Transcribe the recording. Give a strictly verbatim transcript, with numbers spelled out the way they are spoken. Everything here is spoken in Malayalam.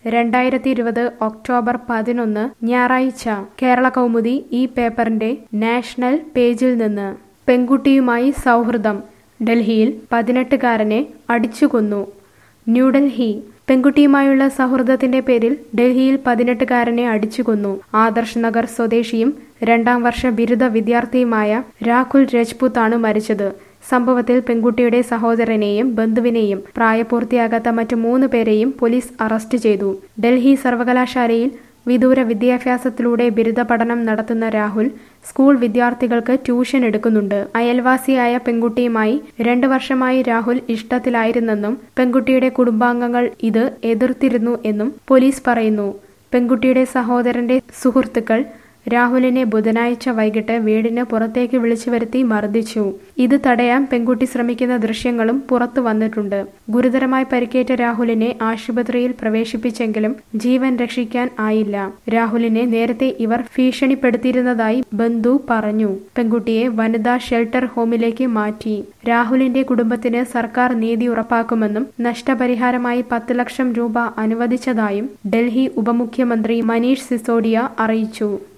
രണ്ടായിരത്തി ഇരുപത് ഒക്ടോബർ പതിനൊന്ന് ഞായറാഴ്ച കേരള കൗമുദി ഈ പേപ്പറിന്റെ നാഷണൽ പേജിൽ നിന്ന് പെൺകുട്ടിയുമായി സൗഹൃദം ഡൽഹിയിൽ പതിനെട്ടുകാരനെ അടിച്ചുകൊന്നു. ന്യൂഡൽഹി പെൺകുട്ടിയുമായുള്ള സൗഹൃദത്തിന്റെ പേരിൽ ഡൽഹിയിൽ പതിനെട്ടുകാരനെ അടിച്ചുകൊന്നു. ആദർശ് നഗർ സ്വദേശിയും രണ്ടാം വർഷ ബിരുദ വിദ്യാർത്ഥിയുമായ രാഹുൽ രജ്പുത്താണ് മരിച്ചത്. സംഭവത്തിൽ പെൺകുട്ടിയുടെ സഹോദരനെയും ബന്ധുവിനെയും പ്രായപൂർത്തിയാകാത്ത മറ്റു മൂന്ന് പേരെയും പോലീസ് അറസ്റ്റ് ചെയ്തു. ഡൽഹി സർവകലാശാലയിൽ വിദൂര വിദ്യാഭ്യാസത്തിലൂടെ ബിരുദ പഠനം നടത്തുന്ന രാഹുൽ സ്കൂൾ വിദ്യാർത്ഥികൾക്ക് ട്യൂഷൻ എടുക്കുന്നുണ്ട്. അയൽവാസിയായ പെൺകുട്ടിയുമായി രണ്ടു വർഷമായി രാഹുൽ ഇഷ്ടത്തിലായിരുന്നെന്നും പെൺകുട്ടിയുടെ കുടുംബാംഗങ്ങൾ ഇത് എതിർത്തിരുന്നു എന്നും പോലീസ് പറയുന്നു. പെൺകുട്ടിയുടെ സഹോദരന്റെ സുഹൃത്തുക്കൾ രാഹുലിനെ ബുധനാഴ്ച വൈകിട്ട് വീടിന് പുറത്തേക്ക് വിളിച്ചു വരുത്തി മർദ്ദിച്ചു. ഇത് തടയാൻ പെൺകുട്ടി ശ്രമിക്കുന്ന ദൃശ്യങ്ങളും പുറത്തു വന്നിട്ടുണ്ട്. ഗുരുതരമായി പരിക്കേറ്റ രാഹുലിനെ ആശുപത്രിയിൽ പ്രവേശിപ്പിച്ചെങ്കിലും ജീവൻ രക്ഷിക്കാൻ ആയില്ല. രാഹുലിനെ നേരത്തെ ഇവർ ഭീഷണിപ്പെടുത്തിയിരുന്നതായി ബന്ധു പറഞ്ഞു. പെൺകുട്ടിയെ വനിതാ ഷെൽട്ടർ ഹോമിലേക്ക് മാറ്റി. രാഹുലിന്റെ കുടുംബത്തിന് സർക്കാർ നീതി ഉറപ്പാക്കുമെന്നും നഷ്ടപരിഹാരമായി പത്ത് ലക്ഷം രൂപ അനുവദിച്ചതായും ഡൽഹി ഉപമുഖ്യമന്ത്രി മനീഷ് സിസോഡിയ അറിയിച്ചു.